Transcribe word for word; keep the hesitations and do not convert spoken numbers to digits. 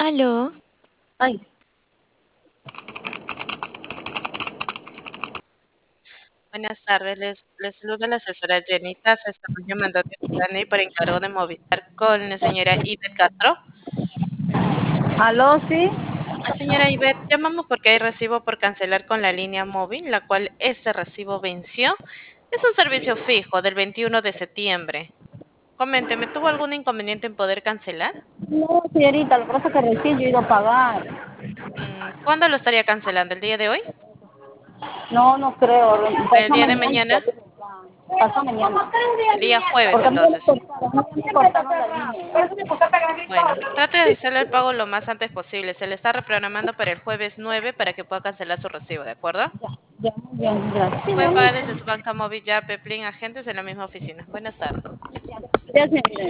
Aló, Ay, Buenas tardes, les, les saluda la asesora Jenita. Se estamos llamando de Dani por encargo de Movistar con la señora Ivette Castro. aló, sí. Ah, señora Ivette, llamamos porque hay recibo por cancelar con la línea móvil, la cual ese recibo venció. Es un servicio fijo del veintiuno de septiembre. Coménteme, ¿tuvo algún inconveniente en poder cancelar? No, señorita, lo que pasa es que recién yo he ido a pagar. Mm, ¿Cuándo lo estaría cancelando? ¿El día de hoy? No, no creo. ¿El Pasó día de mañana. mañana? Pasó mañana. El día jueves, Porque a mí ya me entonces. cortaron, a mí ya me cortaron la línea. Bueno, trate de hacerle el pago lo más antes posible. Se le está reprogramando para el jueves nueve para que pueda cancelar su recibo, ¿de acuerdo? Ya, muy bien, Puede gracias. pagar desde su banca móvil ya, Peplin, agentes en la misma oficina. Buenas tardes. Gracias, señorita.